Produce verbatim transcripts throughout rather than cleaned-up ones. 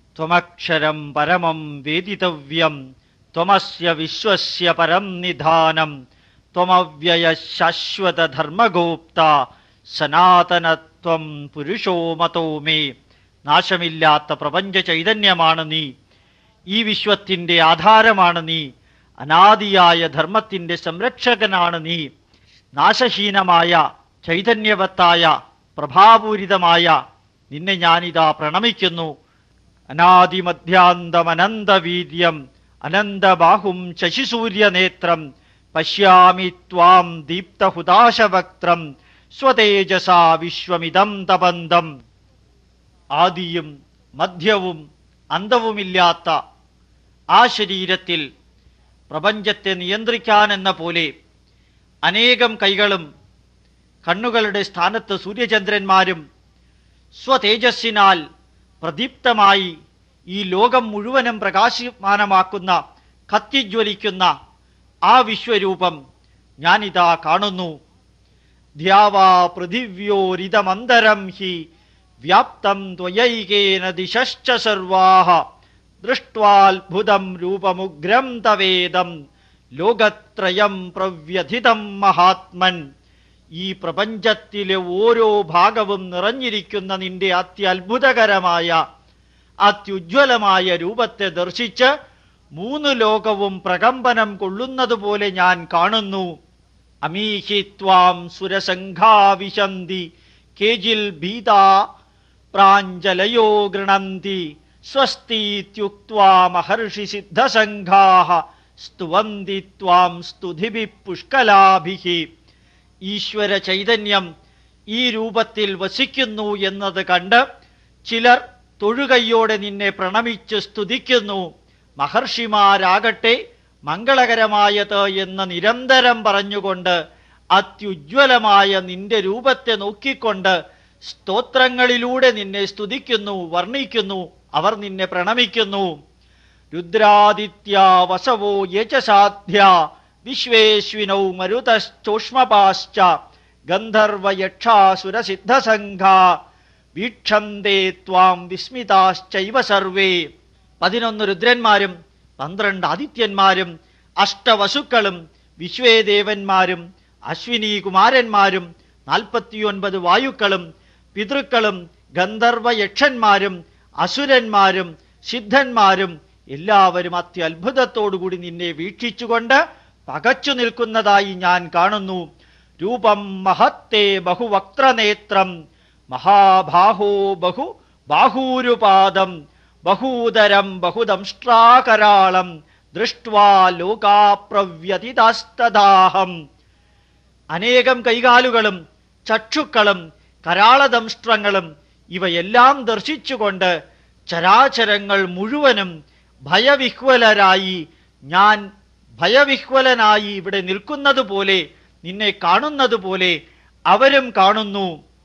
ത്വമക്ഷരം പരമം വേദിതവ്യം ത്വമസ്യ വിശ്വസ്യ പരം നിധാനം ത്വമവ്യയ ശാശ്വത ധർമ്മഗോപ്ത സനാതനത്വം പുരുഷോ മതോ മേ. നാശമില്ലാത്ത പ്രപഞ്ച ചൈതന്യമാണ് നീ. ഈ വിശ്വത്തിൻ്റെ ആധാരമാണ് നീ. അനാദിയായ ധർമ്മത്തിൻ്റെ സംരക്ഷകനാണ് നീ. നാശഹീനമായ ചൈതന്യവത്തായ പ്രഭാപൂരിതമായ നിന്നെ ഞാനിതാ പ്രണമിക്കുന്നു. അനാദിമധ്യാന്തമനന്തവീര്യം അനന്തബാഹും ശശിസൂര്യനേത്രം പശ്യാമി ത്വാം ദീപ്തഹുതാശവക്ത്രം സ്വതേജസാ വിശ്വമിദം തപന്തം. ആദിയും മധ്യവും അന്തവുമില്ലാത്ത ആ ശരീരത്തിൽ പ്രപഞ്ചത്തെ നിയന്ത്രിക്കാനെന്ന പോലെ അനേകം കൈകളും കണ്ണുകളുടെ സ്ഥാനത്ത് സൂര്യചന്ദ്രന്മാരും സ്വതേജസ്സിനാൽ പ്രദീപ്തമായി ഈ ലോകം മുഴുവനും പ്രകാശമാനമാക്കുന്ന കത്തിജ്വലിക്കുന്ന ആ വിശ്വരൂപം ഞാനിതാ കാണുന്നു. ധ്യാവാ പൃഥിവ്യോരിതമന്തരം ഹി വ്യാപ്തം ത്വയൈകേന ദിശശ്ച സർവാഃ ദൃഷ്ട്വാത്ഭുതം രൂപമുഗ്രം തവേദം ലോകത്രയം പ്രവ്യഥിതം മഹാത്മൻ. ഈ പ്രപഞ്ചത്തിലെ ഓരോ ഭാഗവും നിറഞ്ഞിരിക്കുന്ന നിന്റെ അത്യത്ഭുതകരമായ അത്യുജ്വലമായ രൂപത്തെ ദർശിച്ച് മൂന്ന് ലോകവും പ്രകമ്പനം കൊള്ളുന്നതുപോലെ ഞാൻ കാണുന്നു. അമീഹി ത്വാം സുരസംഘാ വിശന്തി കേജിൽ ഭീതാ പ്രാഞ്ജലയോ ഗൃണന്തി സ്വസ്തീത്യുക്ത്വാ മഹർഷി സിദ്ധസംഘാഃ സ്തുവന്തി ത്വാം സ്തുതിഭിഃ പുഷ്കലാഭിഃ. ഈശ്വര ചൈതന്യം ഈ രൂപത്തിൽ വസിക്കുന്നു എന്നത് കണ്ട് ചിലർ തൊഴുകയ്യോടെ നിന്നെ പ്രണമിച്ച് സ്തുതിക്കുന്നു. മഹർഷിമാരാകട്ടെ മംഗളകരമായത് എന്ന് നിരന്തരം പറഞ്ഞുകൊണ്ട് അത്യുജ്വലമായ നിന്റെ രൂപത്തെ നോക്കിക്കൊണ്ട് സ്തോത്രങ്ങളിലൂടെ നിന്നെ സ്തുതിക്കുന്നു, വർണ്ണിക്കുന്നു. അവർ നിന്നെ പ്രണമിക്കുന്നു. രുദ്രാദിത്യ വസവോ യചസാധ്യ വിശ്വേശ്വിനൗ മരുതശ്ചോഷ്മപാശ്ച ഗന്ധർവയക്ഷാസുരസിദ്ധസംഘാ വീക്ഷന്തേ ത്വാം വിസ്മിതാശ്ചൈവ സർവേ. പതിനൊന്ന് രുദ്രന്മാരും പന്ത്രണ്ട് ആദിത്യന്മാരും അഷ്ടവസുക്കളും വിശ്വേദേവന്മാരും അശ്വിനി കുമാരന്മാരും നാൽപ്പത്തിയൊൻപത് വായുക്കളും പിതൃക്കളും ഗന്ധർവയക്ഷന്മാരും അസുരന്മാരും സിദ്ധന്മാരും എല്ലാവരും അത്യത്ഭുതത്തോടുകൂടി നിന്നെ വീക്ഷിച്ചുകൊണ്ട് പകച്ചു നിൽക്കുന്നതായി ഞാൻ കാണുന്നു. രൂപം മഹത്തേ ബഹുവക്ത്രനേത്രം മഹാബാഹോ ബഹു ബാഹൂരുപാദം ബഹൂദരം ബഹുദംഷ്ട്രാകരാളം ദൃഷ്ട്വാ ലോകാ പ്രവ്യതിതാസ്തദാഹം. അനേകം കൈകാലുകളും ചക്ഷുക്കളും കരാളദംഷ്ട്രങ്ങളും ഇവയെല്ലാം ദർശിച്ചുകൊണ്ട് ചരാചരങ്ങൾ മുഴുവനും ഭയവിഹ്വലരായി ഞാൻ ഭയവിഹ്വലനായി ഇവിടെ നിൽക്കുന്നത് പോലെ നിന്നെ കാണുന്നത് പോലെ അവരും കാണുന്നു.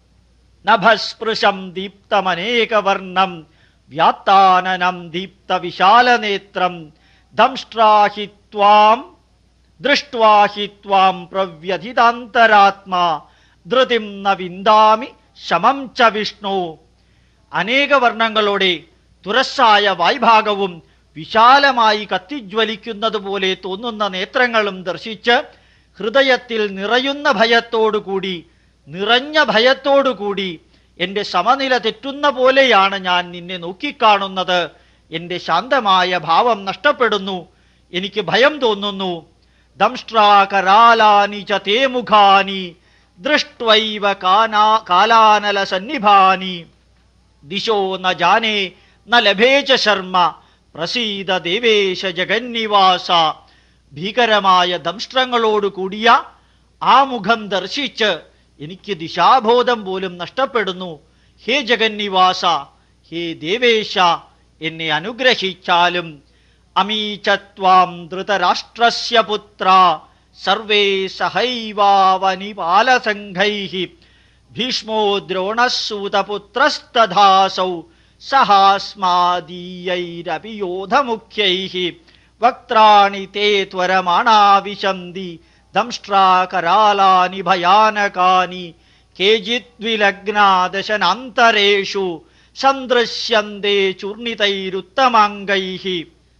നഭസ്പൃശം ദീപ്തമനേകവർണം വ്യാത്താനനം ദീപ്ത വിശാലനേത്രം ദംഷ്ട്രാഹി ത്വാം ദൃഷ്ട്വാഹി ത്വാം പ്രവ്യഥിതാന്തരാത്മാ ധൃതിം ന വിന്ദാമി ശമം ച വിഷ്ണു. അനേക വർണ്ണങ്ങളോടെ തുറസ്സായ വായ്ഭാഗവും വിശാലമായി കത്തിജ്വലിക്കുന്നത് പോലെ തോന്നുന്ന നേത്രങ്ങളും ദർശിച്ച് ഹൃദയത്തിൽ നിറയുന്ന ഭയത്തോടുകൂടി നിറഞ്ഞ ഭയത്തോടുകൂടി എൻ്റെ സമനില തെറ്റുന്ന പോലെയാണ് ഞാൻ നിന്നെ നോക്കിക്കാണുന്നത്. എൻ്റെ ശാന്തമായ ഭാവം നഷ്ടപ്പെടുന്നു. എനിക്ക് ഭയം തോന്നുന്നു. ദംഷ്ട്രാകരാലാനി ച തേ മുഖാനി ദൃഷ്ട്വൈവ കാനാ കാലാനല സന്നിഭാനി ദിശോ ന ജാനേ ന ലഭേ ച ശർമ്മ പ്രസീദ ദേവേശ ജഗന്നിവാസ. ഭീകരമായ ദംഷ്ട്രങ്ങളോട് കൂടിയ ആ മുഖം ദർശിച്ച് എനിക്ക് ദിശാബോധം പോലും നഷ്ടപ്പെടുന്നു. ഹേ ജഗന്നിവാസ, ഹേ ദേവേശ, എന്നെ അനുഗ്രഹിച്ചാലും. അമീചത്വാം ധൃതരാഷ്ട്രസ്യ പുത്ര സർവേ സഹൈവാവനിപാലസംഘൈഃ ഭീഷ്മോ ദ്രോണഃസൂതപുത്രസ്തഥാസൗ സഹാസ്മാദീയൈരപി യോധമുഖ്യൈഃ വക്ത്രാണി തേ ത്വരമാണാ വിശന്തി ദംഷ്ട്രാകരാലാനി ഭയാനകാനി കേചിദ്വിലഗ്നാ ദശനാന്തരേഷു സന്ദൃശ്യന്തേ ചൂർണിതൈരുത്തമാംഗൈഹി.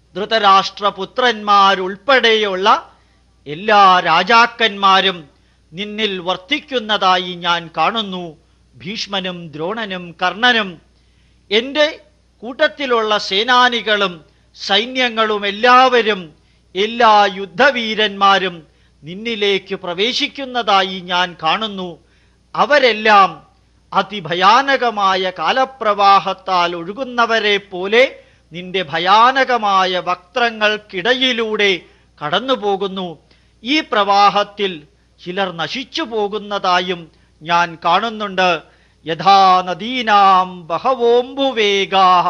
ധൃതരാഷ്ട്രപുത്രന്മാരുൾപ്പെടെയുള്ള എല്ലാ രാജാക്കന്മാരും നിന്നിൽ വർത്തിക്കുന്നതായി ഞാൻ കാണുന്നു. ഭീഷ്മനും ദ്രോണനും കർണനും എൻ്റെ കൂട്ടത്തിലുള്ള സേനാനികളും സൈന്യങ്ങളും എല്ലാവരും എല്ലാ യുദ്ധവീരന്മാരും നിന്നിലേക്ക് പ്രവേശിക്കുന്നതായി ഞാൻ കാണുന്നു. അവരെല്ലാം അതിഭയാനകമായ കാലപ്രവാഹത്താൽ ഒഴുകുന്നവരെ പോലെ നിന്റെ ഭയാനകമായ വക്ത്രങ്ങൾക്കിടയിലൂടെ കടന്നുപോകുന്നു. ഈ പ്രവാഹത്തിൽ ചിലർ നശിച്ചു പോകുന്നതായും ഞാൻ കാണുന്നുണ്ട്. യഥാ നദീനാം ബഹവോംബുവേഗാഃ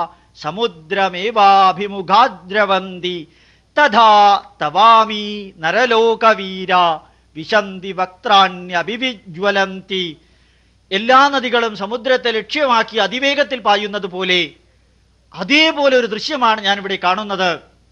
സമുദ്രമേവാഭിമുഖാദ്രവന്തി തഥാ തവാമി നരലോകവീര വിശന്തി വക്ത്രാണ്യഭിവിജ്വലന്തി. എല്ലാ നദികളും സമുദ്രത്തെ ലക്ഷ്യമാക്കി അതിവേഗത്തിൽ പായുന്നത് പോലെ അതേപോലെ ഒരു ദൃശ്യമാണ് ഞാനിവിടെ കാണുന്നത്.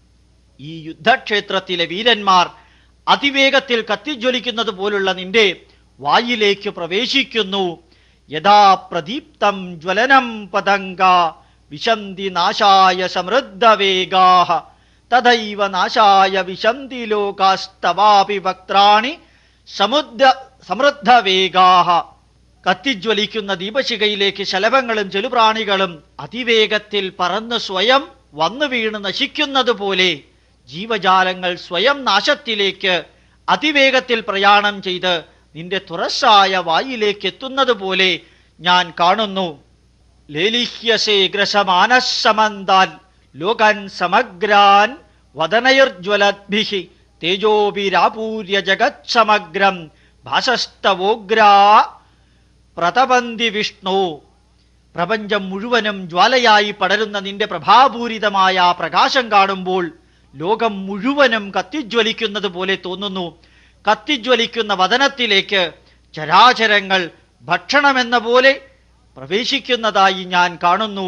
ഈ യുദ്ധക്ഷേത്രത്തിലെ വീരന്മാർ അതിവേഗത്തിൽ കത്തിജ്വലിക്കുന്നത് പോലുള്ള നിന്റെ വായിലേക്ക് പ്രവേശിക്കുന്നു. യഥാ പ്രദീപ്തം ജ്വലനം പതംഗ വിശന്തി നാശായ സമൃദ്ധവേഗാഃ തഥൈവ നാശായ വിശന്തി ലോകാസ്തവാപി വക്ത്രാണി സമുദ്ര സമൃദ്ധവേഗാഃ. കത്തിജ്വലിക്കുന്ന ദീപശിഖയിലേക്ക് ശലഭങ്ങളും ചെലുപ്രാണികളും അതിവേഗത്തിൽ പറന്ന് സ്വയം വന്നു വീണ് നശിക്കുന്നത് പോലെ ജീവജാലങ്ങൾ സ്വയം നാശത്തിലേക്ക് അതിവേഗത്തിൽ പ്രയാണം ചെയ്ത് നിന്റെ തുറസ്സായ വായിലേക്ക് എത്തുന്നത് പോലെ ഞാൻ കാണുന്നു. ലേലിഹ്യസേ ഗ്രസമാനസമന്താൽ ലോകൻ സമഗ്രാൻ വദനൈർജ്വലദ്ഭിഃ തേജോഭിരാപൂര്യ ജഗത് സമഗ്രം ഭാസസ്തവോഗ്രാ പ്രതപന്തി വിഷ്ണു. പ്രപഞ്ചം മുഴുവനും ജ്വാലയായി പടരുന്ന നിന്റെ പ്രഭാപൂരിതമായ ആ പ്രകാശം കാണുമ്പോൾ ലോകം മുഴുവനും കത്തിജ്വലിക്കുന്നത് പോലെ തോന്നുന്നു. കത്തിജ്വലിക്കുന്ന വദനത്തിലേക്ക് ചരാചരങ്ങൾ ഭക്ഷണമെന്ന പോലെ പ്രവേശിക്കുന്നതായി ഞാൻ കാണുന്നു.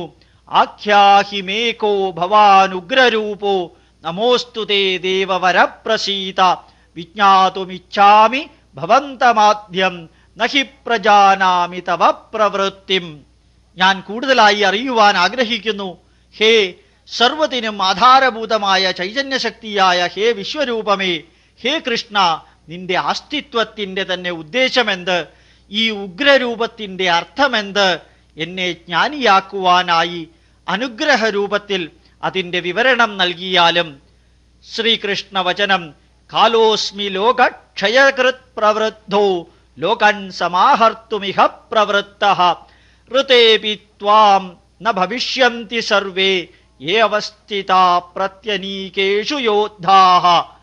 ആഖ്യാഹിമേകോ ഭവാനുഗ്രരൂപോ നമോസ്തുതേ ദേവവരപ്രസീത വിജ്ഞാതുമിച്ഛാമി ഭവന്തമാദ്യം നഹി പ്രജാനാമി തവ പ്രവൃത്തിം. ഞാൻ കൂടുതലായി അറിയുവാൻ ആഗ്രഹിക്കുന്നു. ഹേ സർവത്തിനും ആധാരഭൂതമായ ചൈതന്യശക്തിയായ ഹേ വിശ്വരൂപമേ, ഹേ കൃഷ്ണ, നിന്റെ അസ്തിത്വത്തിൻ്റെ തന്നെ ഉദ്ദേശമെന്ത്? ഈ ഉഗ്രരൂപത്തിൻ്റെ അർത്ഥമെന്ത്? എന്നെ ജ്ഞാനിയാക്കുവാനായി അനുഗ്രഹരൂപത്തിൽ അതിൻ്റെ വിവരണം നൽകിയാലും. ശ്രീകൃഷ്ണ വചനം: കാലോസ്മി ലോകക്ഷയകൃത് പ്രവൃദ്ധോ ലോകൻ സമാഹർത്തുമിഹ പ്രവൃത്തഃ ഋതേപി ത്വാം ന ഭവിഷ്യന്തി സർവേ യേ അവസ്ഥിതാ പ്രത്യനീകേഷു യോദ്ധാഃ.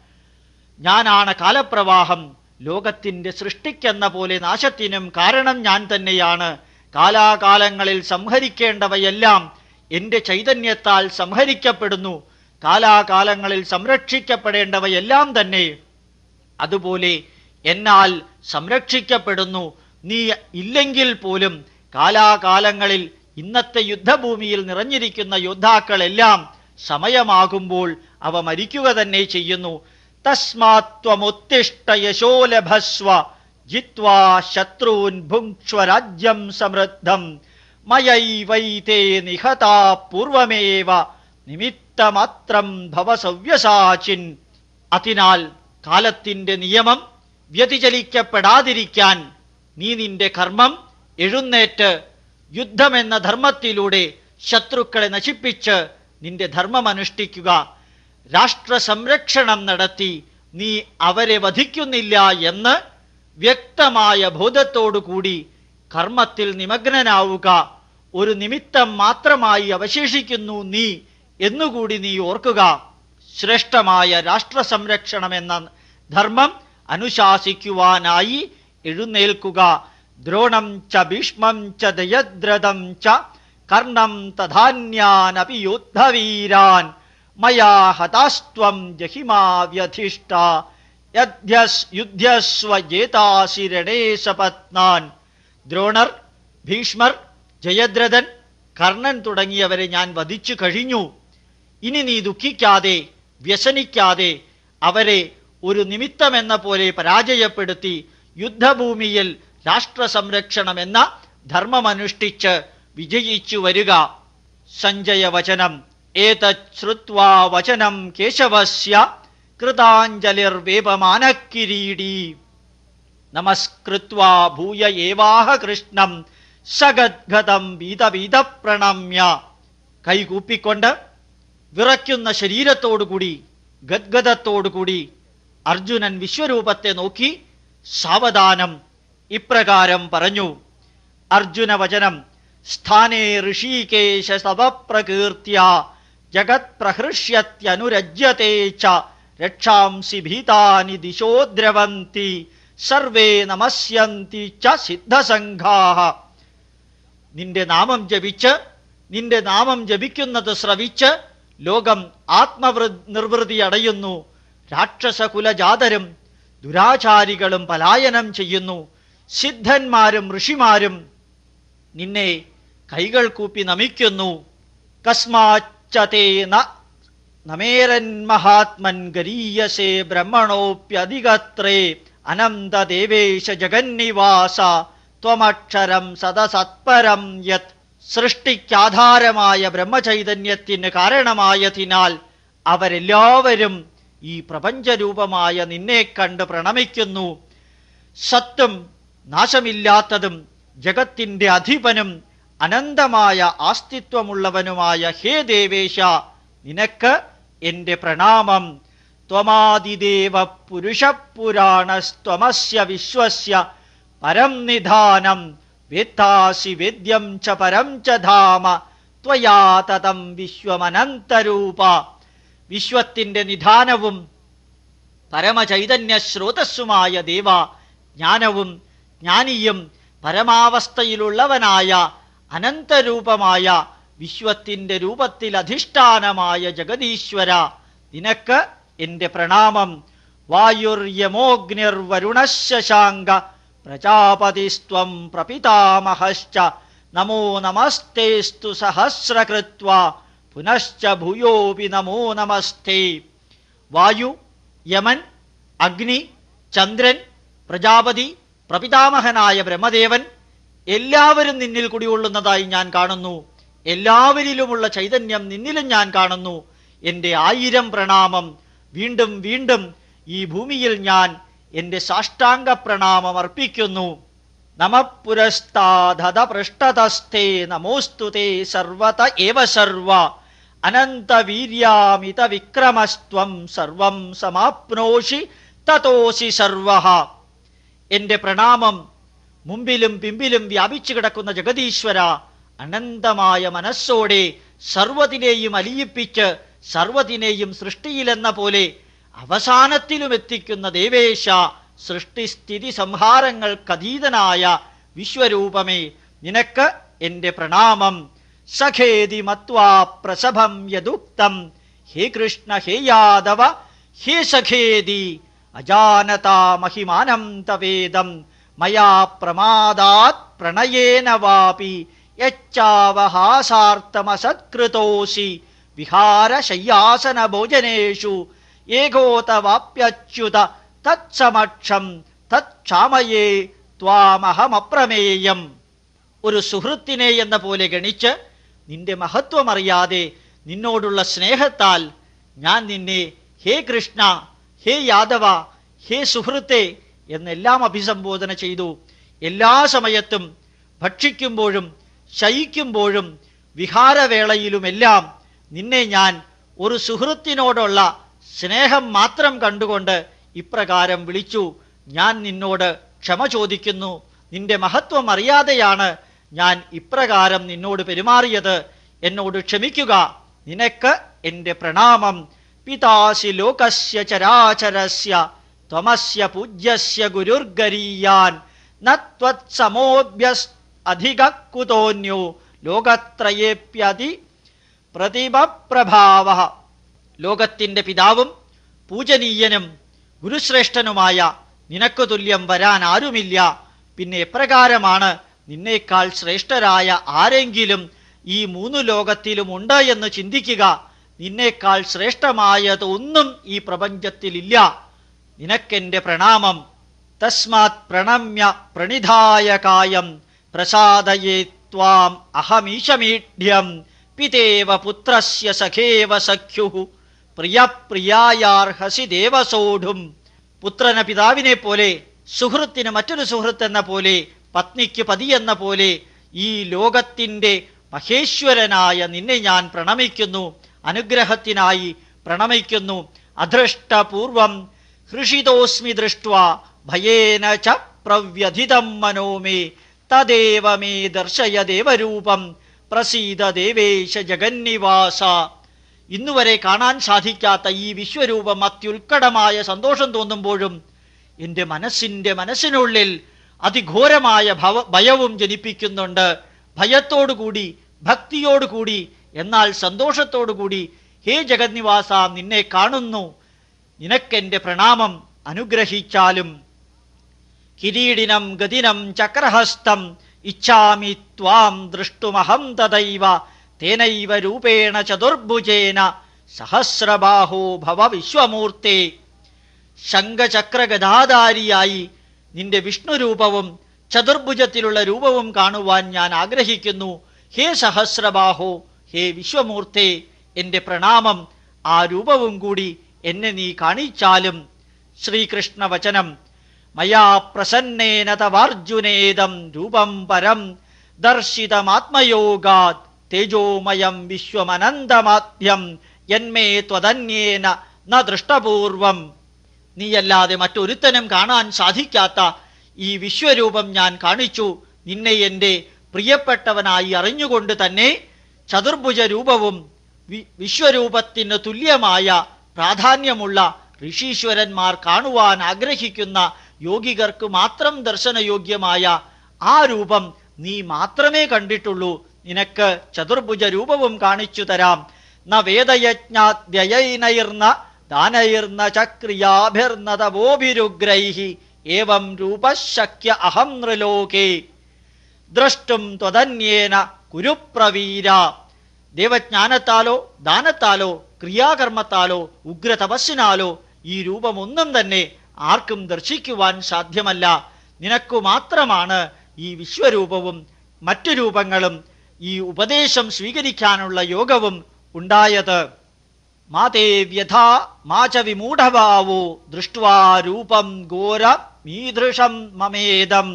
ഞാനാണ് കാലപ്രവാഹം. ലോകത്തിൻ്റെ സൃഷ്ടിക്കെന്ന പോലെ നാശത്തിനും കാരണം ഞാൻ തന്നെയാണ്. കാലാകാലങ്ങളിൽ സംഹരിക്കേണ്ടവയെല്ലാം എൻ്റെ ചൈതന്യത്താൽ സംഹരിക്കപ്പെടുന്നു. കാലാകാലങ്ങളിൽ സംരക്ഷിക്കപ്പെടേണ്ടവയെല്ലാം തന്നെ അതുപോലെ എന്നാൽ സംരക്ഷിക്കപ്പെടുന്നു. നീ ഇല്ലെങ്കിൽ പോലും കാലാകാലങ്ങളിൽ ഇന്നത്തെ യുദ്ധഭൂമിയിൽ നിറഞ്ഞിരിക്കുന്ന യോദ്ധാക്കളെല്ലാം സമയമാകുമ്പോൾ അവ മരിക്കുക തന്നെ ചെയ്യുന്നു. തസ്മാത്വമുത്തിഷ്ഠ യശോലഭസ്വ ജിത്വാ ശത്രൂൻ ഭുങ്ക്ഷ്വ രാജ്യം സമൃദ്ധം മയൈവൈതേ നിഹതാ പൂർവമേവ നിമിത്തമാത്രം ഭവ സവ്യസാചിൻ. അതിനാൽ കാലത്തിൻ്റെ നിയമം വ്യതിചലിക്കപ്പെടാതിരിക്കാൻ നീ നിന്റെ കർമ്മം എഴുന്നേറ്റ് യുദ്ധമെന്ന ധർമ്മത്തിലൂടെ ശത്രുക്കളെ നശിപ്പിച്ച് നിന്റെ ധർമ്മം അനുഷ്ഠിക്കുക. രാഷ്ട്ര സംരക്ഷണം നടത്തി നീ അവരെ വധിക്കുന്നില്ല എന്ന് വ്യക്തമായ ബോധത്തോടുകൂടി കർമ്മത്തിൽ നിമഗ്നനാവുക. ഒരു നിമിത്തം മാത്രമായി അവശേഷിക്കുന്നു നീ എന്നുകൂടി നീ ഓർക്കുക. ശ്രേഷ്ഠമായ രാഷ്ട്ര സംരക്ഷണം എന്ന ധർമ്മം അനുശാസിക്കുവാനായി എഴുന്നേൽക്കുക. ദ്രോണം ച ഭീഷ്മം ച ജയദ്രഥം ച കർണം തഥാന്യാനപി യോദ്ധവീരാൻ മയാ ഹതാസ്ത്വം ജഹിമാ വ്യധിഷ്ഠ യുദ്ധ്യസ്വ ജേതാസി രണേ സപത്നാൻ. ദ്രോണർ, ഭീഷ്മർ, ജയദ്രഥൻ, കർണൻ തുടങ്ങിയവരെ ഞാൻ വധിച്ചു കഴിഞ്ഞു. ഇനി നീ ദുഃഖിക്കാതെ വ്യസനിക്കാതെ അവരെ ഒരു നിമിത്തമെന്ന പോലെ പരാജയപ്പെടുത്തി യുദ്ധഭൂമിയിൽ രാഷ്ട്ര സംരക്ഷണം എന്ന ധർമ്മമനുഷ്ഠിച്ച് വിജയിച്ചു വരിക. സഞ്ജയവചനം. ഏതത് ശ്രുത്വാ വചനം കേശവസ്യ കൃതാഞ്ജലിർവേപമാനഃകിരീടീ നമസ്കൃത്വാ ഭൂയ ഏവാഹ കൃഷ്ണം സഗദ്ഗതം വീതവീത പ്രണമ്യ. കൈകൂപ്പിക്കൊണ്ട് വിറയ്ക്കുന്ന ശരീരത്തോടുകൂടി ഗദ്ഗതത്തോടുകൂടി അർജുനൻ വിശ്വരൂപത്തെ നോക്കി സാവധാനം ഇപ്രകാരം പറഞ്ഞു. അർജുനവചനം. സ്ഥാനേ ഋഷീകേശ തവപ്രകീർത്യ ജഗത് പ്രഹൃഷ്യത്യനുരജ്യത്തെ ച രക്ഷാംസി ഭീതാനി ദിശോ ദ്രവന്തി സർവേ നമസ്യന്തി ച സിദ്ധസംഘാഃ. നിന്റെ നാമം ജപിച്ച് നിന്റെ നാമം ജപിക്കുന്നത് ശ്രവിച്ച് ലോകം ആത്മവൃ നിർവൃതി അടയുന്നു. രാക്ഷസകുലജാതരും ദുരാചാരികളും പലായനം ചെയ്യുന്നു. സിദ്ധന്മാരും ഋഷിമാരും നിന്നെ കൈകൾ കൂപ്പി നമിക്കുന്നു. കസ്മാച്ചതേന നമേരന്മഹാത്മൻ ഗരീയസേ ബ്രഹ്മണോപ്യധികത്രേ അനന്തദേവേശ ജഗന്നിവാസ ത്വമക്ഷരം സദസത്പരം യത്. സൃഷ്ടിക്കാധാരമായ ബ്രഹ്മചൈതന്യത്തിന് കാരണമായതിനാൽ അവരെല്ലാവരും ഈ പ്രപഞ്ചരൂപമായ നിന്നെ കണ്ട് പ്രണമിക്കുന്നു. സത്തും നാശമില്ലാത്തതും ജഗത്തിന്റെ അധിപനും അനന്തമായ ആസ്തിത്വമുള്ളവനുമായ ഹേ ദേവേശ, നിനക്ക് എന്റെ പ്രണാമം. ത്വമാദിദേവ പുരുഷപുരാണസ്ത്വമസ്യ വിശ്വസ്യ പരം നിധാനം വേത്താസി വേദ്യം ച പരം ച ധാമ ത്വയാ തതം വിശ്വമനന്തരൂപ. വിശ്വത്തിന്റെ നിധാനവും പരമചൈതന്യ സ്രോതസ്സുമായ ദേവ, ജ്ഞാനവും ജ്ഞാനിയും പരമാവസ്ഥയിലുള്ളവനായ അനന്തരൂപമായ വിശ്വത്തിന്റെ രൂപത്തിൽ അധിഷ്ഠാനമായ ജഗദീശ്വര, നിനക്ക് എന്റെ പ്രണാമം. വായുർയമോഗ്നിർവരുണശശാങ്ക പ്രജാപതിസ്ത്വം പ്രപിതാമഹശ്ച നമോ നമസ്തേസ്തു സഹസ്രകൃത്വാ പുനശ്ച ഭൂയോപി നമോ നമസ്തേ. വായു, യമൻ, അഗ്നി, ചന്ദ്രൻ, പ്രജാപതി, പ്രപിതാമഹനായ ബ്രഹ്മദേവൻ എല്ലാവരും നിന്നിൽ കുടികൊള്ളുന്നതായി ഞാൻ കാണുന്നു. എല്ലാവരിലുമുള്ള ചൈതന്യം നിന്നിലും ഞാൻ കാണുന്നു. എൻ്റെ ആയിരം പ്രണാമം. വീണ്ടും വീണ്ടും ഈ ഭൂമിയിൽ ഞാൻ എൻ്റെ സാഷ്ടാംഗ പ്രണാമം അർപ്പിക്കുന്നു. നമഃപുരസ്താദ പൃഷ്ഠതസ്ഥേ നമോസ്തുതേ സർവത ഏവ സർവ അനന്തവീര്യാമിത വിക്രമസ്ത്വം സർവം സമാപ്നോഷി തതോസി സർവഃ. എൻ്റെ പ്രണാമം മുമ്പിലും പിമ്പിലും വ്യാപിച്ചു കിടക്കുന്ന ജഗദീശ്വര, അനന്തമായ മനസ്സോടെ സർവ്വതിനെയും അലിയിപ്പിച്ച് സർവ്വതിനെയും സൃഷ്ടിയിലെന്ന പോലെ അവസാനത്തിലും എത്തിക്കുന്ന ദേവേശ, സൃഷ്ടിസ്ഥിതി സംഹാരങ്ങൾക്കതീതനായ വിശ്വരൂപമേ, നിനക്ക് എൻ്റെ പ്രണാമം. സഖേതി മത്വാ പ്രസഭം യദുക്തം ഹേ കൃഷ്ണ ഹേ യാദവ ഹേ സഖേതി അജാനതാ മഹിമാനം തവേദം മയാ പ്രമാദാത് പ്രണയേന വാപി യച്ചാവഹാസാർത്ഥമസത്കൃതോസി വിഹാരശയ്യാസന ഭോജനേഷു ഏകോതവാപ്യച്യുത തത്സമക്ഷം തത്ക്ഷാമയേ ത്വാമഹമപ്രമേയം. ഒരു സുഹൃത്തിനെ എന്ന പോലെ ഗണിച്ച് നിന്റെ മഹത്വമറിയാതെ നിന്നോടുള്ള സ്നേഹത്താൽ ഞാൻ നിന്നെ ഹേ കൃഷ്ണ, ഹേ യാദവ, ഹേ സുഹൃത്തെ എന്നെല്ലാം അഭിസംബോധന ചെയ്തു. എല്ലാ സമയത്തും ഭക്ഷിക്കുമ്പോഴും ശയിക്കുമ്പോഴും വിഹാരവേളയിലുമെല്ലാം നിന്നെ ഞാൻ ഒരു സുഹൃത്തിനോടുള്ള സ്നേഹം മാത്രം കണ്ടുകൊണ്ട് ഇപ്രകാരം വിളിച്ചു. ഞാൻ നിന്നോട് ക്ഷമ ചോദിക്കുന്നു. നിന്റെ മഹത്വം അറിയാതെയാണ് ഞാൻ ഇപ്രകാരം നിന്നോട് പെരുമാറിയത്. എന്നോട് ക്ഷമിക്കുക. നിനക്ക് എൻ്റെ പ്രണാമം. പിതാസി ലോകസ്യ ചരാചരസ്യ ത്വമസ്യ പൂജ്യസ്യ ഗുരുർഗരീയാൻ നത്വത്സമോഭ്യസ് അധിക കുതോന്യോ ലോകത്രയേപ്യതി പ്രതിഭപ്രഭാവഃ. ലോകത്തിൻ്റെ പിതാവും പൂജനീയനും ഗുരുശ്രേഷ്ഠനുമായ നിനക്കു തുല്യം വരാൻ ആരുമില്ല. പിന്നെ എപ്രകാരമാണ് നിന്നേക്കാൾ ശ്രേഷ്ഠരായ ആരെങ്കിലും ഈ മൂന്നു ലോകത്തിലും ഉണ്ട് എന്ന് ചിന്തിക്കുക. നിന്നേക്കാൾ ശ്രേഷ്ഠമായത് ഒന്നും ഈ പ്രപഞ്ചത്തിലില്ല. നിനക്കെൻ്റെ പ്രണാമം. തസ്മാത് പ്രണമ്യ പ്രണിധായ കായം പ്രസാദയേ ത്വാം അഹമീശമീഢ്യം പിതേവ പുത്രസ്യ സഖേവ സഖ്യുഃ പ്രിയപ്രിയായാർഹസി ദേവസോഢും. പുത്രന് പിതാവിനെ പോലെ, സുഹൃത്തിന് മറ്റൊരു സുഹൃത്ത് എന്ന പോലെ, പത്നിക്ക് പതി എന്ന പോലെ ഈ ലോകത്തിൻ്റെ മഹേശ്വരനായ നിന്നെ ഞാൻ പ്രണമിക്കുന്നു, അനുഗ്രഹത്തിനായി പ്രണമിക്കുന്നു. അധൃഷ്ടപൂർവം ഹൃഷിതോസ്മി ദൃഷ്ട്വാ ഭയേന ച പ്രവ്യഥിതം മനോ മേ തദേവ മേ ദർശയ ദേവരൂപം പ്രസീദ ദേവേശ ജഗന്നിവാസ. ഇന്നുവരെ കാണാൻ സാധിക്കാത്ത ഈ വിശ്വരൂപം അത്യുൽക്കടമായ സന്തോഷം തോന്നുമ്പോഴും എൻ്റെ മനസ്സിൻ്റെ മനസ്സിനുള്ളിൽ അതിഘോരമായ ഭവ ഭയവും ജനിപ്പിക്കുന്നുണ്ട്. ഭയത്തോടുകൂടി, ഭക്തിയോടുകൂടി, എന്നാൽ സന്തോഷത്തോടുകൂടി ഹേ ജഗന്നിവാസ നിന്നെ കാണുന്നു, നിനക്കെൻ്റെ പ്രണാമം അനുഗ്രഹിച്ചാലും. കിരീടിനം ഗതിനം ചക്രഹസ്തം ഇച്ഛാമി ത്വാം ദൃഷ്ടുമഹം തദൈവ തേനൈവ രൂപേണ ചതുർഭുജേന സഹസ്രബാഹോ ഭവ വിശ്വമൂർത്തേ. ശംഖചക്രഗദാധാരിയായി നിന്റെ വിഷ്ണുരൂപവും ചതുർഭുജത്തിലുള്ള രൂപവും കാണുവാൻ ഞാൻ ആഗ്രഹിക്കുന്നു. ഹേ സഹസ്രബാഹോ, ഹേ വിശ്വമൂർത്തേ, എൻ്റെ പ്രണാമം. ആ രൂപവും കൂടി എന്നെ നീ കാണിച്ചാലും. ശ്രീകൃഷ്ണ വചനം. മയാ പ്രസന്നേന തവാർജുനേദം രൂപം പരം ദർശിതമാത്മയോഗാത് തേജോമയം വിശ്വമനന്തമാദ്യം യന്മേ ത്വദന്യേന ന ദൃഷ്ടപൂർവം. നീയല്ലാതെ മറ്റൊരുത്തനും കാണാൻ സാധിക്കാത്ത ഈ വിശ്വരൂപം ഞാൻ കാണിച്ചു. നിന്നെ എൻ്റെ പ്രിയപ്പെട്ടവനായി അറിഞ്ഞുകൊണ്ട് തന്നെ ചതുർഭുജ രൂപവും വിശ്വരൂപത്തിന് തുല്യമായ പ്രാധാന്യമുള്ള ഋഷീശ്വരന്മാർ കാണുവാൻ ആഗ്രഹിക്കുന്ന യോഗികർക്ക് മാത്രം ദർശനയോഗ്യമായ ആ രൂപം നീ മാത്രമേ കണ്ടിട്ടുള്ളൂ. നിനക്ക് ചതുർഭുജ രൂപവും കാണിച്ചു തരാം. ന വേദയജ്ഞാദ്യയൈനൈർന ദാനൈർന ചക്രിയാഭിർന തവോഭിരുഗ്രൈഹി ഏവം രൂപശക്യ അഹം നൃലോകേ ദ്രഷ്ടും ത്വദന്യേന കുരുപ്രവീര. ദേവജ്ഞാനത്താലോ ദാനത്താലോ ക്രിയാകർമ്മത്താലോ ഉഗ്രതപസ്സിനാലോ ഈ രൂപമൊന്നും തന്നെ ആർക്കും ദർശിക്കുവാൻ സാധ്യമല്ല. നിനക്കു മാത്രമാണ് ഈ വിശ്വരൂപവും മറ്റു രൂപങ്ങളും ഈ ഉപദേശം സ്വീകരിക്കാനുള്ള യോഗവും ഉണ്ടായത്. മാതേ വ്യഥാ മാച വിമൂഢഭാവോ ദൃഷ്ട്വാ രൂപം ഘോര മീദൃശം മമേദം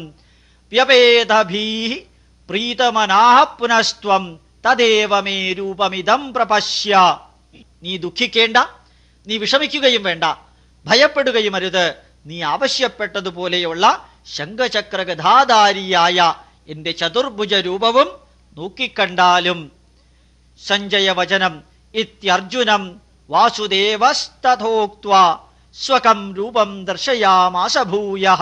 വ്യപേദഭീഃ പ്രീതമനാഃ പുനസ്ത്വം തദേവ മേ രൂപമിദം പ്രപശ്യ. നീ ദുഃഖിക്കേണ്ട, നീ വിഷമിക്കുകയും വേണ്ട, ഭയപ്പെടുകയും അരുത്. നീ ആവശ്യപ്പെട്ടതുപോലെയുള്ള ശംഖചക്രഗദാധാരിയായ എൻ്റെ ചതുർഭുജ രൂപവും നോക്കിക്കണ്ടാലും. സഞ്ജയവചനം. ഇത്യർജുനം വാസുദേവസ്തഥോക്ത്വാ സ്വകം രൂപം ദർശയാമാസ ഭൂയഃ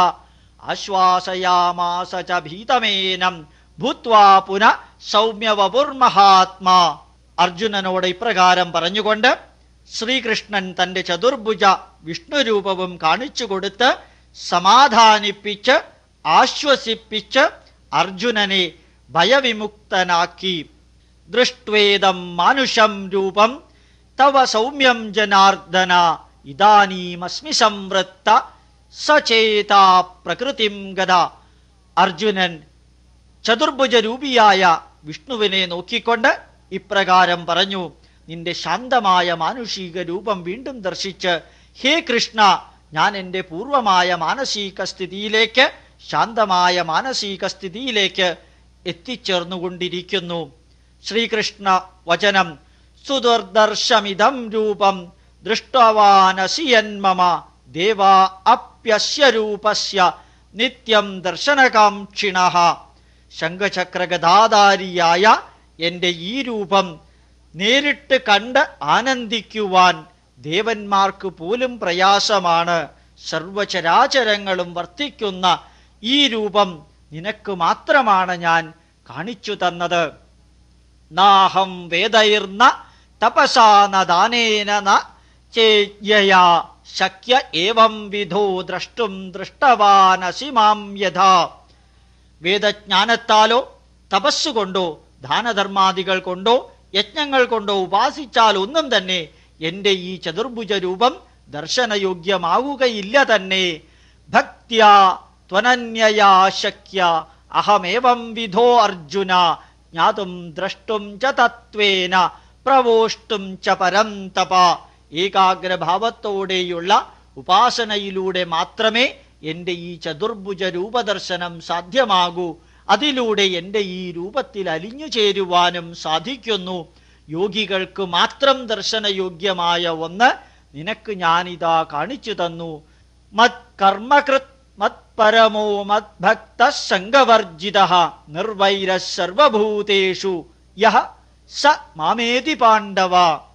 ആശ്വാസയാമാസ ച ഭീതമേനം ഭൂത്വാ പുനഃ സൗമ്യവപുർമഹാത്മാ. അർജുനനോട് ഇപ്രകാരം പറഞ്ഞുകൊണ്ട് ശ്രീകൃഷ്ണൻ തൻ്റെ ചതുർഭുജ വിഷ്ണുരൂപവും കാണിച്ചു കൊടുത്ത് സമാധാനിപ്പിച്ച് ആശ്വസിപ്പിച്ച് അർജുനനെ ഭയവിമുക്തനാക്കി. ദൃഷ്ട്വേദം മാനുഷം രൂപം തവ സൗമ്യം ജനാർദ്ദന ഇദാനീമസ്മി സംവൃത്ത സചേതാ പ്രകൃതിം ഗത. അർജുനൻ ചതുർഭുജ രൂപിയായ വിഷ്ണുവിനെ നോക്കിക്കൊണ്ട് ഇപ്രകാരം പറഞ്ഞു. നിന്റെ ശാന്തമായ മാനുഷിക രൂപം വീണ്ടും ദർശിച്ച് ഹേ കൃഷ്ണ, ഞാൻ എൻ്റെ പൂർവമായ മാനസിക സ്ഥിതിയിലേക്ക്, ശാന്തമായ മാനസിക സ്ഥിതിയിലേക്ക് എത്തിച്ചേർന്നുകൊണ്ടിരിക്കുന്നു. ശ്രീകൃഷ്ണ വചനം. സുദുർദർശമിദം രൂപം ദൃഷ്ടവാനസി യന്മമ ദേവാ അപ്യസ്യ രൂപസ്യ നിത്യം ദർശനകാംക്ഷിണഃ. ശംഖചക്രഗദാധാരിയായ എൻ്റെ ഈ രൂപം നേരിട്ട് കണ്ട് ആനന്ദിക്കുവാൻ ദേവന്മാർക്ക് പോലും പ്രയാസമാണ്. സർവചരാചരങ്ങളും വർത്തിക്കുന്ന ഈ രൂപം നിനക്ക് മാത്രമാണ് ഞാൻ കാണിച്ചു തന്നത്. നാഹം വേദൈർന തപസാ ന ദാനേന ന ചേജ്യയാ ശക്യ ഏവം വിധോ ദ്രഷ്ടും ദൃഷ്ടവാനസി മാം യഥാ. വേദജ്ഞാനത്താലോ തപസ്സുകൊണ്ടോ ദാനധർമാദികൾ കൊണ്ടോ യജ്ഞങ്ങൾ കൊണ്ടോ ഉപാസിച്ചാൽ ഒന്നും തന്നെ എൻ്റെ ഈ ചതുർഭുജ രൂപം ദർശനയോഗ്യമാവുകയില്ല തന്നെ. ഭക്ത്യാ ത്വനന്യയാ ശക്യ അഹമേവം വിധോ അർജുന ജ്ഞാതും ദ്രഷ്ടും ച തത്വേന പ്രവോഷ്ടും ച പരം തപ. ഏകാഗ്രഭാവത്തോടെയുള്ള ഉപാസനയിലൂടെ മാത്രമേ എൻ്റെ ഈ ചതുർഭുജ രൂപദർശനം സാധ്യമാകൂ. അതിലൂടെ എൻ്റെ ഈ രൂപത്തിൽ അലിഞ്ഞു ചേരുവാനും സാധിക്കുന്നു. യോഗികൾക്ക് മാത്രം ദർശനയോഗ്യമായ ഒന്ന് നിനക്ക് ഞാനിതാ കാണിച്ചു തന്നു. മത് കർമ്മകൃത് മത് പരമോ മത് ഭക്ത സംഗവർജിത നിർവൈര സർവഭൂതേഷു യഹ സ മാമേതി പാണ്ഡവ.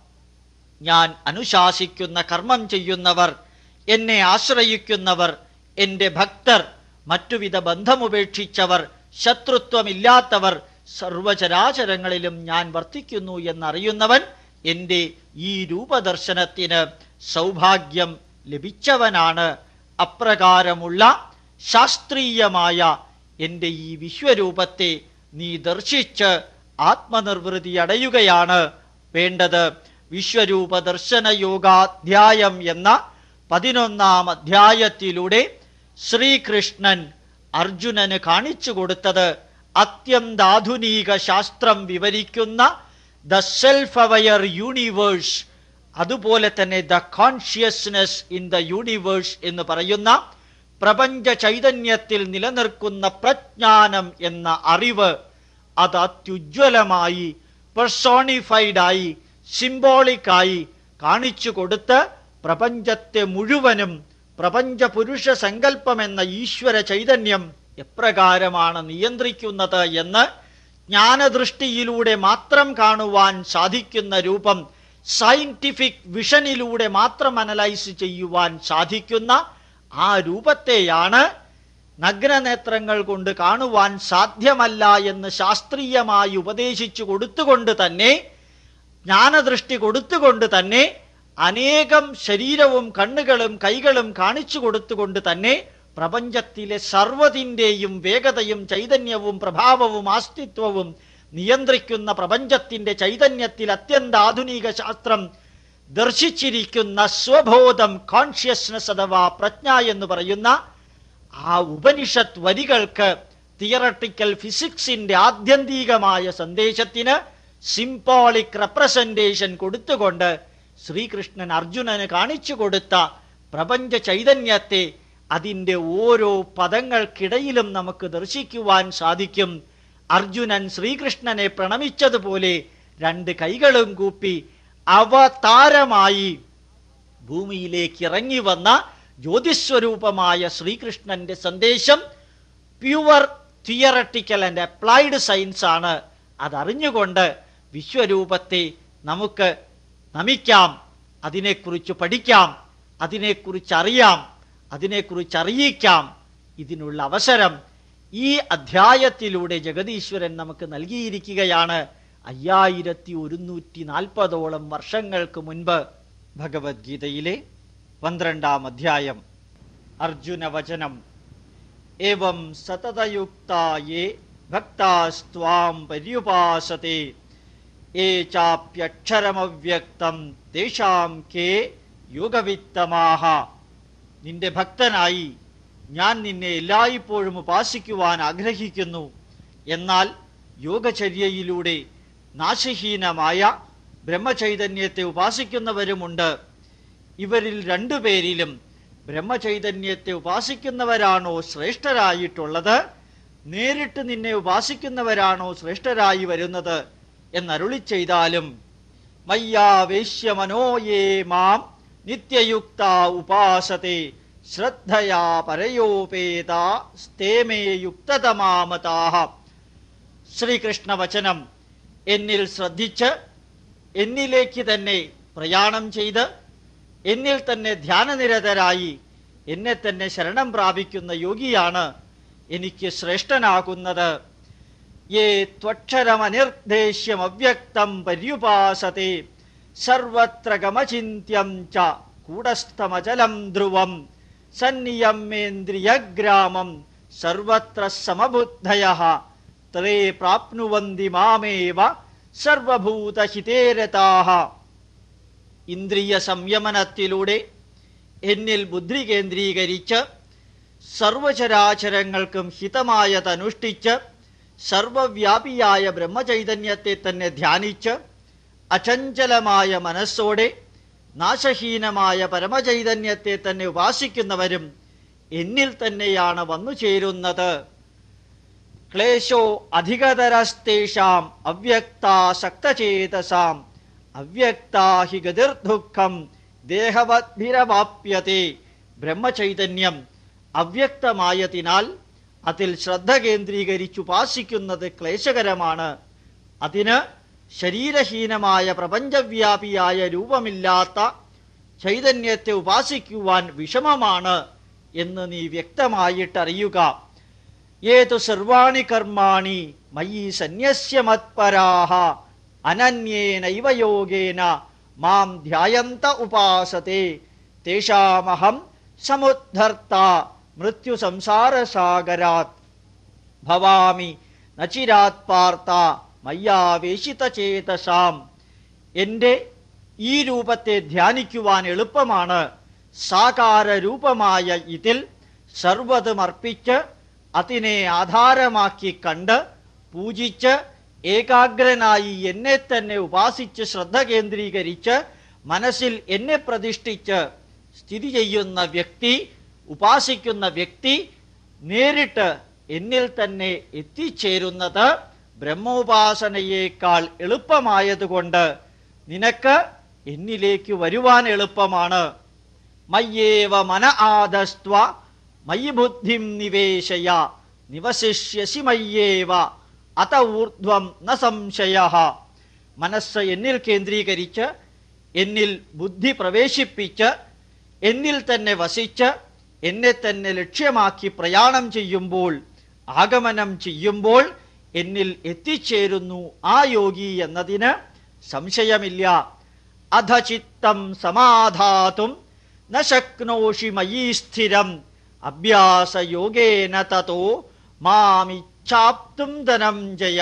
ഞാൻ അനുശാസിക്കുന്ന കർമ്മം ചെയ്യുന്നവർ, എന്നെ ആശ്രയിക്കുന്നവർ, എൻ്റെ ഭക്തർ, മറ്റുവിധ ബന്ധമുപേക്ഷിച്ചവർ, ശത്രുത്വമില്ലാത്തവർ, സർവചരാചരങ്ങളിലും ഞാൻ വർത്തിക്കുന്നു എന്നറിയുന്നവൻ എൻ്റെ ഈ രൂപദർശനത്തിന് സൗഭാഗ്യം ലഭിച്ചവനാണ്. അപ്രകാരമുള്ള ശാസ്ത്രീയമായ എൻ്റെ ഈ വിശ്വരൂപത്തെ നീ ദർശിച്ച് ആത്മനിർവൃതി അടയുകയാണ് വേണ്ടത്. വിശ്വരൂപ ദർശന യോഗാധ്യായം എന്ന പതിനൊന്നാം അധ്യായത്തിലൂടെ ശ്രീകൃഷ്ണൻ അർജുനന് കാണിച്ചു കൊടുത്തത് അത്യന്താധുനിക ശാസ്ത്രം വിവരിക്കുന്ന ദ സെൽഫ് അവയർ യൂണിവേഴ്സ്, അതുപോലെ തന്നെ the consciousness in the universe എന്ന് പറയുന്ന പ്രപഞ്ച ചൈതന്യത്തിൽ നിലനിൽക്കുന്ന പ്രജ്ഞാനം എന്ന അറിവ്, അത് അത്യുജ്വലമായി പെർസോണിഫൈഡായി സിംബോളിക്കായി കാണിച്ചു കൊടുത്ത് പ്രപഞ്ചത്തെ മുഴുവനും പ്രപഞ്ച പുരുഷ സങ്കല്പമെന്ന ഈശ്വര ചൈതന്യം എപ്രകാരമാണ് നിയന്ത്രിക്കുന്നത് എന്ന് ജ്ഞാനദൃഷ്ടിയിലൂടെ മാത്രം കാണുവാൻ സാധിക്കുന്ന രൂപം, സയന്റിഫിക് വിഷനിലൂടെ മാത്രം അനലൈസ് ചെയ്യുവാൻ സാധിക്കുന്ന ആ രൂപത്തെയാണ് നഗ്നനേത്രങ്ങൾ കൊണ്ട് കാണുവാൻ സാധ്യമല്ല എന്ന് ശാസ്ത്രീയമായി ഉപദേശിച്ചു കൊടുത്തുകൊണ്ട് തന്നെ, ജ്ഞാനദൃഷ്ടി കൊടുത്തുകൊണ്ട് തന്നെ, അനേകം ശരീരവും കണ്ണുകളും കൈകളും കാണിച്ചു കൊടുത്തുകൊണ്ട് തന്നെ പ്രപഞ്ചത്തിലെ സർവ്വതിൻ്റെയും വേഗതയും ചൈതന്യവും പ്രഭാവവും ആസ്തിത്വവും നിയന്ത്രിക്കുന്ന പ്രപഞ്ചത്തിൻ്റെ ചൈതന്യത്തിൽ അത്യന്താധുനിക ശാസ്ത്രം ദർശിച്ചിരിക്കുന്ന സ്വബോധം, കോൺഷ്യസ്നസ് അഥവാ പ്രജ്ഞ എന്ന് പറയുന്ന ആ ഉപനിഷത്ത് വരികൾക്ക് തിയറട്ടിക്കൽ ഫിസിക്സിന്റെ ആത്യന്തികമായ സന്ദേശത്തിന് സിംബോളിക് റെപ്രസെന്റേഷൻ കൊടുത്തുകൊണ്ട് ശ്രീകൃഷ്ണൻ അർജുനന് കാണിച്ചു കൊടുത്ത പ്രപഞ്ച ചൈതന്യത്തെ അതിൻ്റെ ഓരോ പദങ്ങൾക്കിടയിലും നമുക്ക് ദർശിക്കുവാൻ സാധിക്കും. അർജുനൻ ശ്രീകൃഷ്ണനെ പ്രണമിച്ചതുപോലെ രണ്ട് കൈകളും കൂപ്പി അവതാരമായി ഭൂമിയിലേക്ക് ഇറങ്ങി വന്ന ജ്യോതിസ്വരൂപമായ ശ്രീകൃഷ്ണന്റെ സന്ദേശം pure theoretical and applied science ആണ്. അതറിഞ്ഞുകൊണ്ട് വിശ്വരൂപത്തെ നമുക്ക് നമിക്കാം, അതിനെക്കുറിച്ച് പഠിക്കാം, അതിനെക്കുറിച്ച് അറിയാം, അതിനെക്കുറിച്ച് അറിയിക്കാം. ഇതിനുള്ള അവസരം ഈ അധ്യായത്തിലൂടെ ജഗദീശ്വരൻ നമുക്ക് നൽകിയിരിക്കുകയാണ്. അയ്യായിരത്തി ഒരുന്നൂറ്റി നാൽപ്പതോളം വർഷങ്ങൾക്ക് മുൻപ് ഭഗവത്ഗീതയിലെ പന്ത്രണ്ടാം അധ്യായം അർജുന വചനം. ഏവം സതതയുക്തായേ ഭക്താസ്ത്വാം പര്യുപാസത്തെ ഏ ചാപ്യക്ഷരമവ്യക്തം തേഷാം കേ യോഗവിത്തമാഹ. നിന്റെ ഭക്തനായി ഞാൻ നിന്നെ എല്ലായ്പ്പോഴും ഉപാസിക്കുവാൻ ആഗ്രഹിക്കുന്നു. എന്നാൽ യോഗചര്യയിലൂടെ നാശഹീനമായ ബ്രഹ്മചൈതന്യത്തെ ഉപാസിക്കുന്നവരുമുണ്ട്. ഇവരിൽ രണ്ടുപേരിലും ബ്രഹ്മചൈതന്യത്തെ ഉപാസിക്കുന്നവരാണോ ശ്രേഷ്ഠരായിട്ടുള്ളത്, നേരിട്ട് നിന്നെ ഉപാസിക്കുന്നവരാണോ ശ്രേഷ്ഠരായി വരുന്നത് എന്നരുളി ചെയ്താലും മയ്യാവേശ്യമനോ യേ മാം നിത്യയുക്ത ഉപാസത്തെ ശ്രദ്ധയാ പരയോപേത സ്തേമേ യുക്തതമാമതാഹ. ശ്രീകൃഷ്ണ വചനം എന്നിൽ ശ്രദ്ധിച്ച് എന്നിലേക്ക് തന്നെ പ്രയാണം ചെയ്ത് എന്നിൽ തന്നെ ധ്യാനനിരതരായി എന്നെ തന്നെ ശരണം പ്രാപിക്കുന്ന യോഗിയാണ് എനിക്ക് ശ്രേഷ്ഠനാകുന്നത്. യേ ത്വക്ഷരമനിർദ്ദേശ്യം അവ്യക്തം പര്യുപാസത്തെ സർവത്ര ഗമചിന്യം ച കൂടസ്ഥമചലം ധ്രുവം സന്നിയമേന്ദ്രിയഗ്രാമം സർവത്ര സമബുദ്ധയഃ തേ പ്രാപ്നുവന്തി മാമേവ സർവഭൂതഹിതേ രതാഃ. ഇന്ദ്രിയ സംയമനത്തിലൂടെ എന്നിൽ ബുദ്ധി കേന്ദ്രീകരിച്ച് സർവചരാചരങ്ങൾക്കും ഹിതമായതനുഷ്ഠിച്ച് സർവവ്യാപിയായ ബ്രഹ്മചൈതന്യത്തെ തന്നെ ധ്യാനിച്ച് അചഞ്ചലമായ മനസ്സോടെ നാശഹീനമായ പരമചൈതന്യത്തെ തന്നെ ഉപാസിക്കുന്നവരും എന്നിൽ തന്നെയാണ് വന്നു ചേരുന്നത്. ക്ലേശോ അധികതരസ്തേഷാം അവ്യക്താസക്തചേതസാം അവ്യക്താ ഹി ഗതിർദുഃഖം ദേഹവദ്ഭിരവാപ്യത്തെ. ബ്രഹ്മചൈതന്യം അവ്യക്തമായതിനാൽ അതിൽ ശ്രദ്ധ കേന്ദ്രീകരിച്ചുപാസിക്കുന്നത് ക്ലേശകരമാണ്. അതിന് ശരീരഹീനമായ പ്രപഞ്ചവ്യാപിയായ രൂപമില്ലാത്ത ചൈതന്യത്തെ ഉപാസിക്കുവാൻ വിഷമമാണ് എന്ന് നീ വ്യക്തമായിട്ടറിയുക. ഏതു സർവാണി കർമാണി മയി സന്യസ്യ മത്പരാഹ അനന്യേനൈവ യോഗേന മാം ധ്യായന്ത ഉപാസത്തെ തേഷാമഹം സമുദ്ധർത്ത മൃത്യു സംസാരസാഗരാത് ഭവാമി നചിരാത് പാർത്ത മയ്യാവേശിതചേതസാം. എൻ്റെ ഈ രൂപത്തെ ധ്യാനിക്കുവാൻ എളുപ്പമാണ്. സാകാരരൂപമായ ഇതിൽ സർവ്വതും അർപ്പിച്ച് അതിനെ ആധാരമാക്കി കണ്ട് പൂജിച്ച് ഏകാഗ്രനായി എന്നെ തന്നെ ഉപാസിച്ച് ശ്രദ്ധ കേന്ദ്രീകരിച്ച് മനസ്സിൽ എന്നെ പ്രതിഷ്ഠിച്ച് സ്ഥിതി ചെയ്യുന്ന വ്യക്തി, ഉപാസിക്കുന്ന വ്യക്തി നേരിട്ട് എന്നിൽ തന്നെ എത്തിച്ചേരുന്നത് ബ്രഹ്മോപാസനയേക്കാൾ എളുപ്പമായതുകൊണ്ട് നിനക്ക് എന്നിലേക്ക് വരുവാൻ എളുപ്പമാണ്. മയ്യേവ മന ആദസ്ത്വ മയി ബുദ്ധിം നിവേശയ നിവസിഷ്യസി മയ്യേവ അത ഊർധ്വം ന സംശയഃ. മനസ്സ് എന്നിൽ കേന്ദ്രീകരിച്ച് എന്നിൽ ബുദ്ധി പ്രവേശിപ്പിച്ച് എന്നിൽ തന്നെ വസിച്ച് എന്നെ തന്നെ ലക്ഷ്യമാക്കി പ്രയാണം ചെയ്യുമ്പോൾ, ആഗമനം ചെയ്യുമ്പോൾ എന്നിൽ എത്തിച്ചേരുന്നു ആ യോഗി എന്നതിന് സംശയമില്ല. അധ ചിത്തം സമാധാതും ന ശക്നോഷി മയീ സ്ഥിരം അഭ്യാസയോഗേന തതോ മാമിച്ഛാപ്തും ധനഞ്ജയ.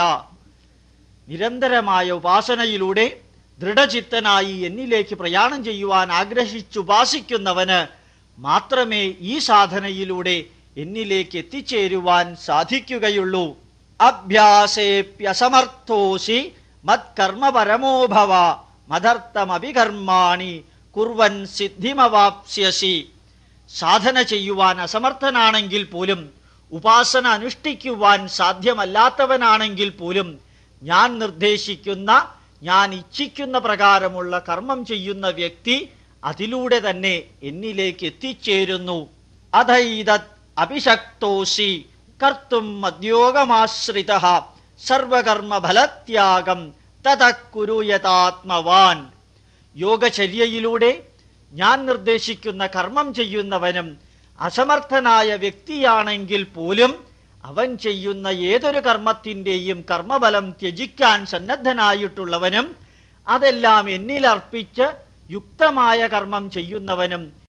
നിരന്തരമായ ഉപാസനയിലൂടെ ദൃഢചിത്തനായി എന്നിലേക്ക് പ്രയാണം ചെയ്യുവാൻ ആഗ്രഹിച്ചുപാസിക്കുന്നവന് മാത്രമേ ഈ സാധനയിലൂടെ എന്നിലേക്ക് എത്തിച്ചേരുവാൻ സാധിക്കുകയുള്ളൂ. അഭ്യാസേപ്യസമർത്ഥോസി മത്കർമ്മപരമോ ഭവ മദർത്ഥമഭികർമാണി കുർവൻ സിദ്ധിമവാപ്സ്യസി. സാധന ചെയ്യുവാൻ അസമർത്ഥനാണെങ്കിൽ പോലും, ഉപാസന അനുഷ്ഠിക്കുവാൻ സാധ്യമല്ലാത്തവനാണെങ്കിൽ പോലും ഞാൻ നിർദ്ദേശിക്കുന്ന, ഞാൻ ഇച്ഛിക്കുന്ന പ്രകാരമുള്ള കർമ്മം ചെയ്യുന്ന വ്യക്തി അതിലൂടെ തന്നെ എന്നിലേക്ക് എത്തിച്ചേരുന്നു. അധൈതത് അഭിശക്തോസി കർത്തും മദ്യോഗമാശ്രിതഃ സർവകർമ്മഫലത്യാഗം തതഃ കുരു യഥാത്മവാൻ. യോഗചര്യയിലൂടെ ഞാൻ നിർദ്ദേശിക്കുന്ന കർമ്മം ചെയ്യുന്നവനും അസമർത്ഥനായ വ്യക്തിയാണെങ്കിൽ പോലും അവൻ ചെയ്യുന്ന ഏതൊരു കർമ്മത്തിൻ്റെയും കർമ്മഫലം ത്യജിക്കാൻ സന്നദ്ധനായിട്ടുള്ളവനും അതെല്ലാം എന്നിലർപ്പിച്ച് യുക്തമായ കർമ്മം ചെയ്യുന്നവനും